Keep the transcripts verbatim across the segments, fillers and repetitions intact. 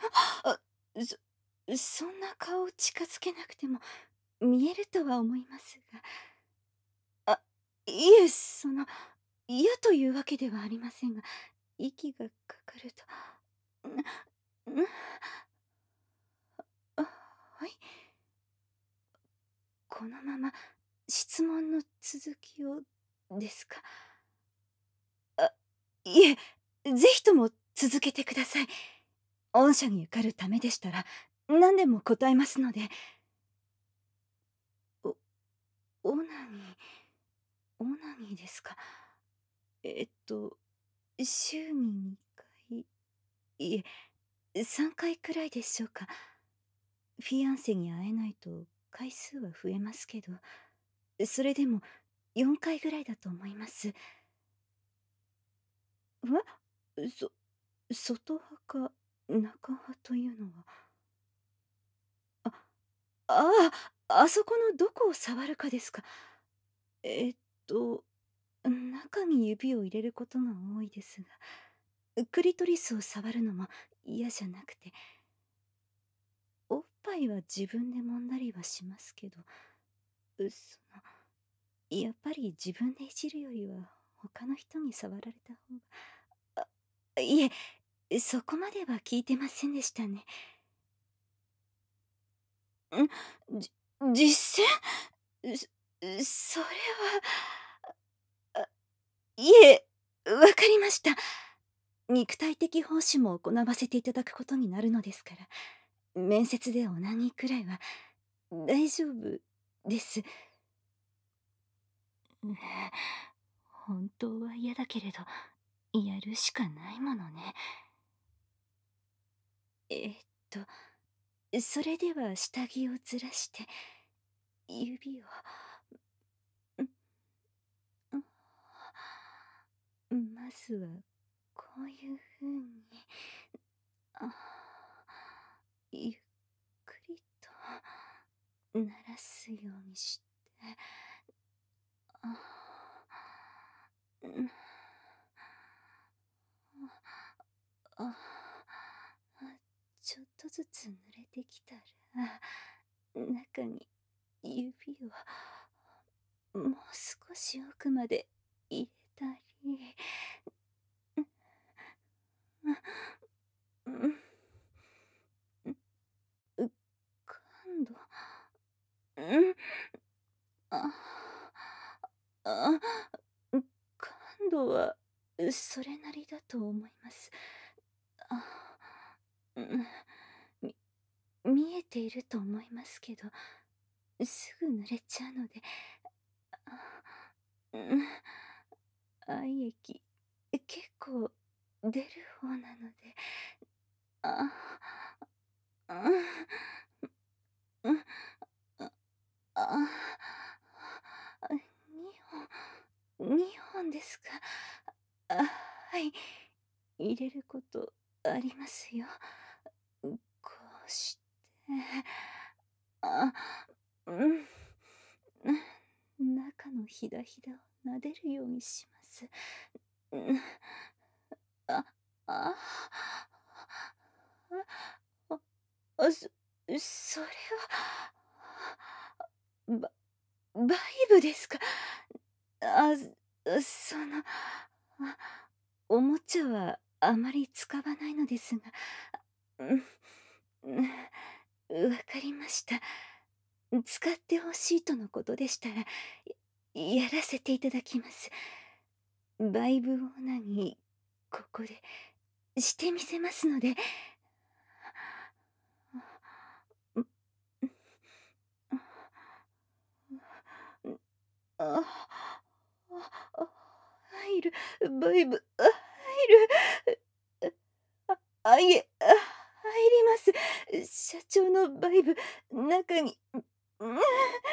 あ、そそんな顔を近づけなくても見えるとは思いますが。あ、いえ、その、嫌というわけではありませんが、息がかかると、ん、ん、あ、はい。このまま質問の続きをですか？あ、いえ、ぜひとも続けてください。御社に受かるためでしたら、何でも答えますので。おオナニーオナニーですか？えっと、週ににかい、いえ、さんかいくらいでしょうか。フィアンセに会えないと回数は増えますけど、それでもよんかいぐらいだと思います。え？そ外派か中派というのは。あ、ああ、あそこのどこを触るかですか？えっと、中に指を入れることが多いですが、クリトリスを触るのも嫌じゃなくて、おっぱいは自分で揉んだりはしますけど、うその、やっぱり自分でいじるよりは他の人に触られた方が。あ、いえ、そこまでは聞いてませんでしたね。ん、じ実践？そそれは、あ、いえ、わかりました。肉体的奉仕も行わせていただくことになるのですから、面接でオナニーくらいは大丈夫です。ねえ、本当は嫌だけれど、やるしかないものね。えっと、それでは下着をずらして、指を、ん、ん、まずはこういう風に、あ、ゆっくりと鳴らすようにして、あ、うん、あ、あ、ちょっとずつ濡れてきたら、中に指をもう少し奥まで入れたり、うん、うん、う、感度、うん、あ、あ、感度はそれなりだと思います。あ、うん、み見えていると思いますけど、すぐ濡れちゃうので、あ、うん、愛液、結構出る方なので、あ、うん、うん、あ、あ、にほん、にほんですか？あ、はい、入れることありますよ。こうして、あ、うん、中のひだひだを撫でるようにします。うん、あ、あ、あ、あ、そそれは、ばバイブですか？あ、その、あ、おもちゃはあまり使わないのですが、うん、うん、わかりました。使ってほしいとのことでしたら、ややらせていただきます。バイブオーナにここでしてみせますので。あ、あ、入る、バイブ、あ、入る。あ、あ、いえ、あ、入ります。社長のバイブ、中に、うん、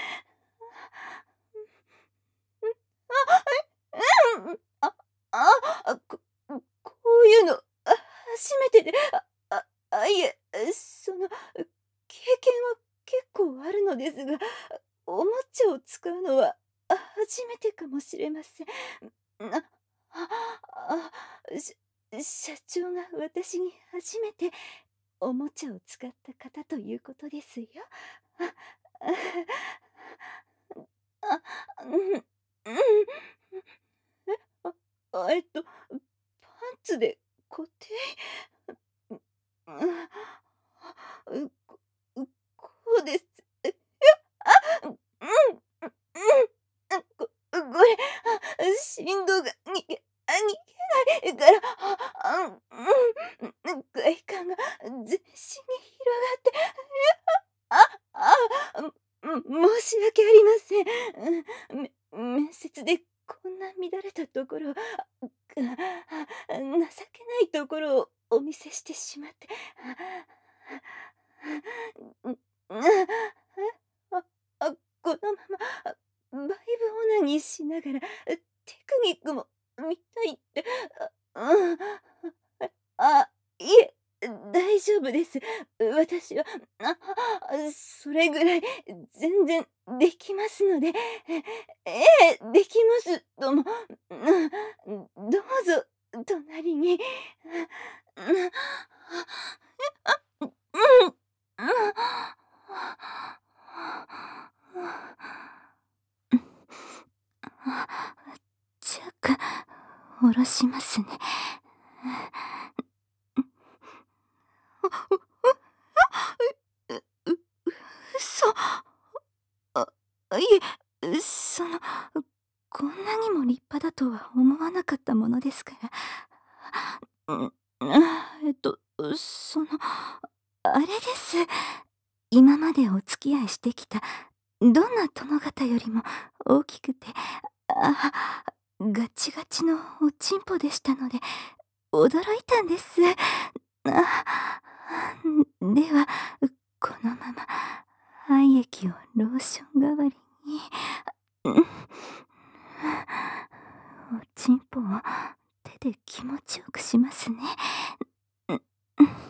あ、うん、あ、あ、あ、ここういうの、あ、初めてで、あああ、いえ、その、経験は結構あるのですが、おもちゃを使うのは、あ、初めてかもしれません。なあ、あ、し社長が私に初めておもちゃを使った方ということですよ。あ、うん、うん。え、ああ、えっと、パンツで固定うう、う、こうこうです。え、いや、あ、うん、うん、うん、あ、ここれ、あ、振動がにげあ、逃げないから、あ、うん、うん、外観が全身に広がって、あ、あ、あ、うん、申し訳ありません。うん、め面接でこんな乱れたところ、あ、くあ、情けないところをお見せしてしまって、うん、あ、あ、あ、このまま、あ、バイブオナニーしながら、テクニックも見たいって、あ、うん、あ、いえ、大丈夫です。私は、あ、それぐらい全然できますので、ええ、できますとも、うん、どうぞ隣に。うん、うん、うん。じゃく、下ろしますね。う、う、嘘。あ、いえ、その、こんなにも立派だとは思わなかったものですから。うん、えっと、その、あれです。今までお付き合いしてきた、どんな殿方よりも大きくて、あ、ガチガチのおちんぽでしたので、驚いたんです。あ、では、このまま愛液をローション代わりに、うん、おちんぽを手で気持ちよくしますね。うん、うん、こ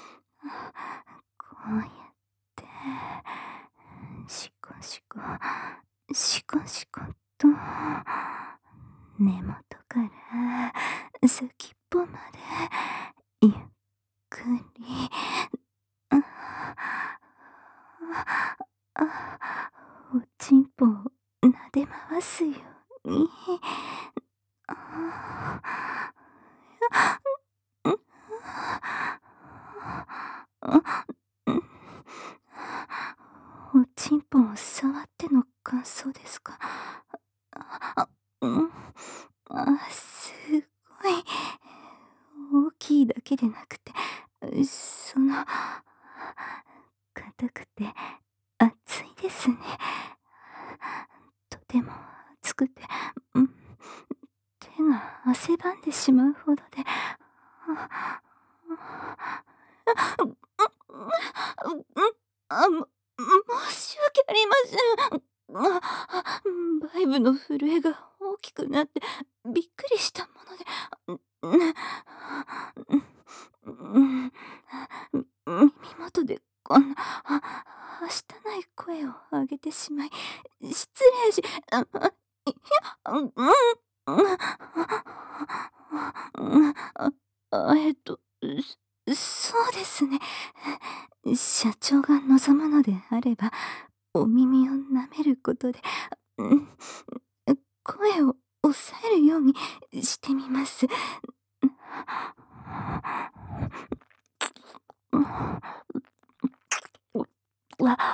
うやってシコシコシコシコと根元から先っぽまでゆっくり、ああ、おちんぽを撫で回すように。あうん、あ、うん、おちんぽを触っての感想ですか？あ、うん、あ、すごい大きいだけでなくて、その、硬くて熱いですね。とても熱くて、うん、手が汗ばんでしまうほどで、あ、うん、うん、あ、も申し訳ありません。あ、バイブの震えが大きくなってびっくりしたもので、うん、耳元でこんな、ははしたない声を上げてしまい、失礼し、あ、あ、いや、うん、うん、うん、あ、あ、えっと、そそうですね。社長が望むのであれば、お耳を舐めることで、うん、声を抑えるようにしてみます。わ、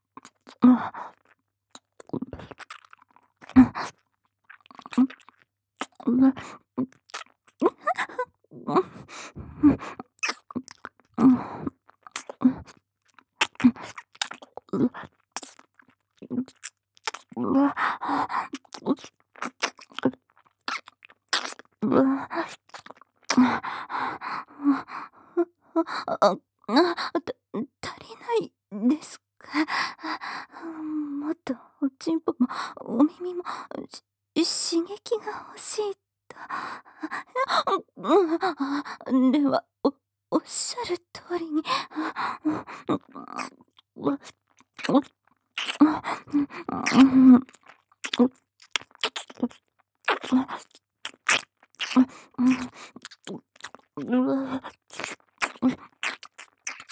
あ、あ、た足りないですか？もっとおちんぽもお耳も、し刺激が欲しいと。うん、では、おおっしゃる通りに。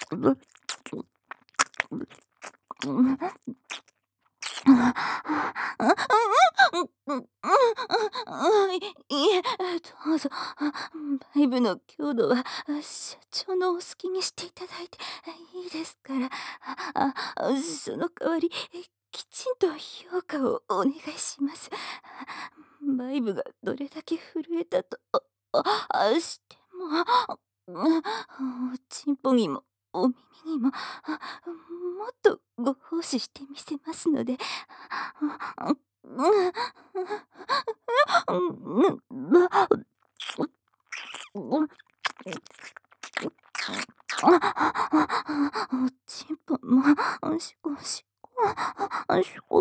いえ、どうぞ。バイブの強度は社長のお好きにしていただいていいですから、ああ、その代わりきちんと評価をお願いします。バイブがどれだけ震えたとあしても、おちんぽにもお耳にももっとご奉仕してみせますので。おちんぽもしこしこしこ。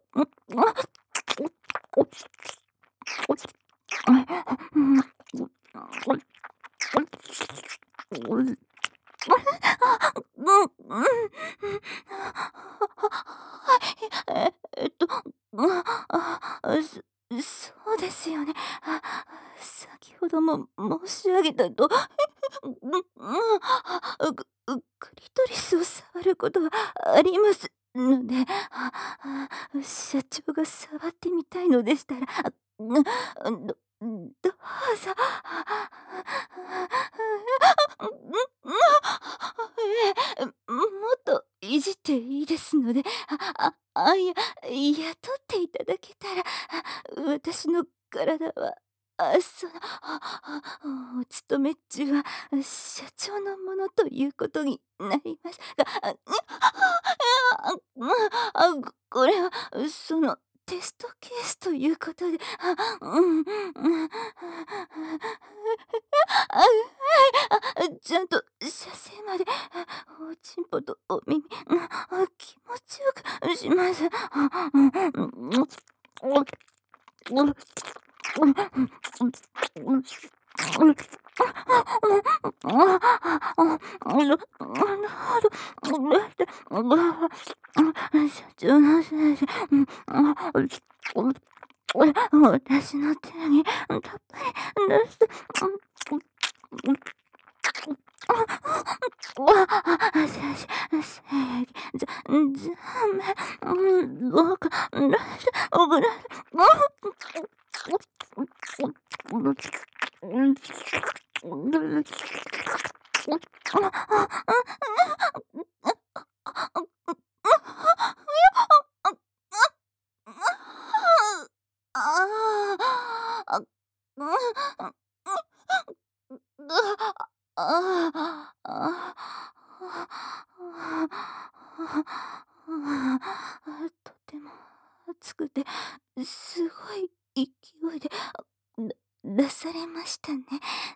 ええっと、あ、そそうですよね。先ほども申し上げたとクリトリスを触ることはありますので、社長が触ってみたいのでしたら、どどどうぞ。ええ、もっといじっていいですので、ああ、いや、雇っていただけたら、私の体は、あ、その、お勤め中は社長のものということになりますが、あ、あ、これはそのテストケースということで、あ、うん、うん、あ、はい、あ、ちゃんと射精まで、おちんぽとお耳、気持ちよくします。社長の先生、私の手にたっぷり出して、じゃ、じゃあ、どうか、出しておくれ。ああ、ああ、とても熱くて、すごい勢いで、だ出されましたね。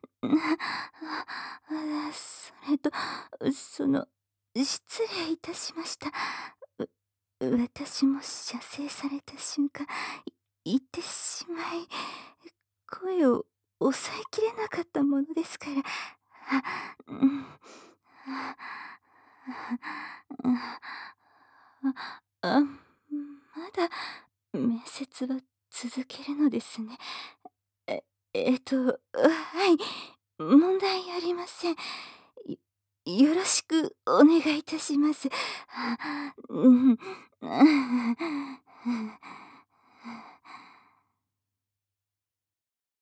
それと、その、失礼いたしました。う私も射精された瞬間、い言ってしまい、声を抑えきれなかったものですから。あ、うん。あ、まだ面接は続けるのですね。ええっと、はい、問題ありません。よよろしくお願いいたします。うん。